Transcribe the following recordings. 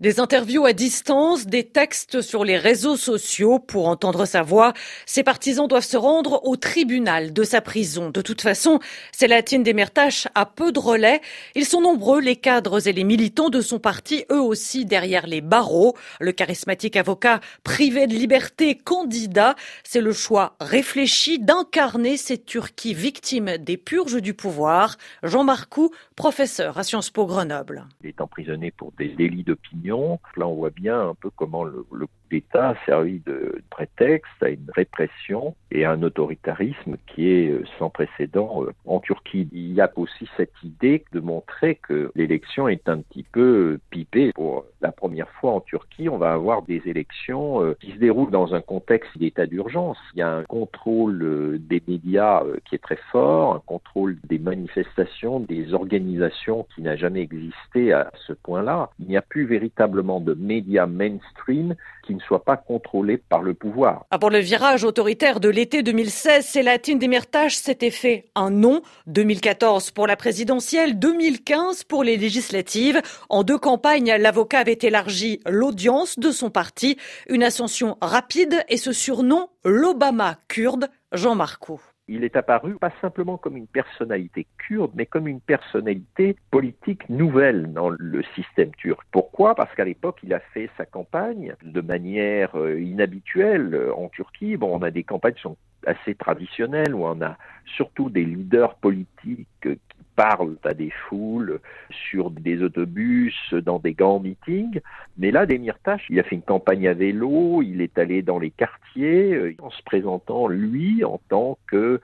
Des interviews à distance, des textes sur les réseaux sociaux pour entendre sa voix. Ses partisans doivent se rendre au tribunal de sa prison. De toute façon, Selahattin Demirtas a peu de relais. Ils sont nombreux, les cadres et les militants de son parti, eux aussi derrière les barreaux. Le charismatique avocat privé de liberté, candidat, c'est le choix réfléchi d'incarner cette Turquie victime des purges du pouvoir. Jean Marcoux, professeur à Sciences Po Grenoble. Il est emprisonné pour des délits d'opinion. Là, on voit bien un peu comment le coup d'État a servi de prétexte à une répression et à un autoritarisme qui est sans précédent en Turquie. Il y a aussi cette idée de montrer que l'élection est un petit peu pipée. Pour la première fois en Turquie, on va avoir des élections qui se déroulent dans un contexte d'état d'urgence. Il y a un contrôle des médias qui est très fort, un contrôle des manifestations, des organisations qui n'a jamais existé à ce point-là. Il n'y a plus véritablement de médias mainstream qui ne soient pas contrôlés par le pouvoir. Avant le virage autoritaire de l'été 2016, Selahattin Demirtas s'était fait un nom. 2014 pour la présidentielle, 2015 pour les législatives. En 2 campagnes, l'avocat avait élargi l'audience de son parti. Une ascension rapide et ce surnom, l'Obama kurde, Jean Marcoux. Il est apparu pas simplement comme une personnalité kurde, mais comme une personnalité politique nouvelle dans le système turc. Pourquoi ? Parce qu'à l'époque, il a fait sa campagne de manière inhabituelle en Turquie. Bon, on a des campagnes qui sont assez traditionnelles, où on a surtout des leaders politiques qui parlent à des foules sur des autobus, dans des grands meetings. Mais là, Demirtas, il a fait une campagne à vélo, il est allé dans les quartiers, en se présentant, lui, en tant que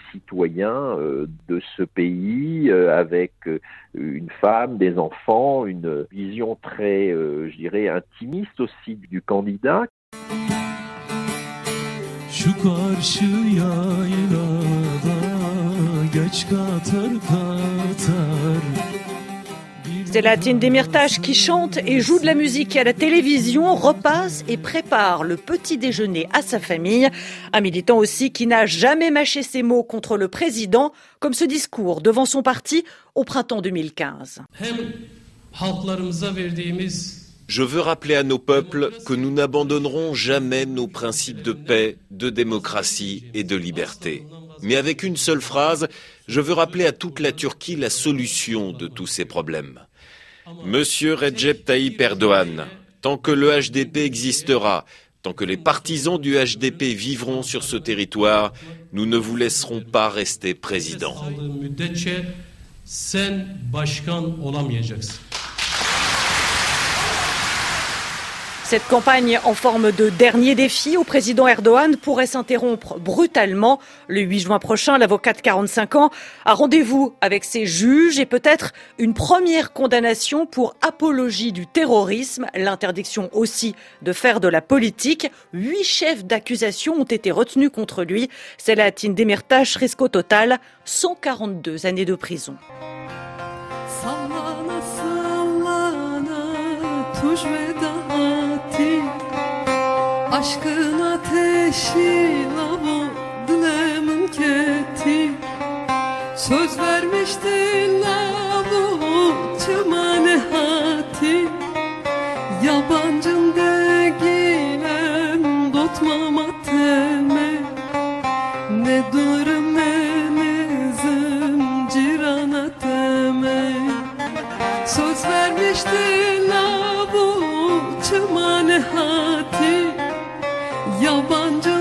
citoyen de ce pays, avec une femme, des enfants, une vision très, je dirais, intimiste aussi du candidat. Şu karşıya geç katar. Selahattin Demirtas qui chante et joue de la musique à la télévision repasse et prépare le petit déjeuner à sa famille. Un militant aussi qui n'a jamais mâché ses mots contre le président, comme ce discours devant son parti au printemps 2015. Je veux rappeler à nos peuples que nous n'abandonnerons jamais nos principes de paix, de démocratie et de liberté. Mais avec une seule phrase, je veux rappeler à toute la Turquie la solution de tous ces problèmes. Monsieur Recep Tayyip Erdoğan, tant que le HDP existera, tant que les partisans du HDP vivront sur ce territoire, nous ne vous laisserons pas rester président. Cette campagne en forme de dernier défi au président Erdoğan pourrait s'interrompre brutalement. Le 8 juin prochain, l'avocat de 45 ans a rendez-vous avec ses juges et peut-être une première condamnation pour apologie du terrorisme, l'interdiction aussi de faire de la politique. 8 chefs d'accusation ont été retenus contre lui. Selahattin Demirtas risque au total 142 années de prison. Aşkın ateşiyle bu dilemin keti söz vermiştin bu çımane hati yabancın değilim tutmama teme ne durum menizim cirana teme söz vermiştin bu çımane hati yabancı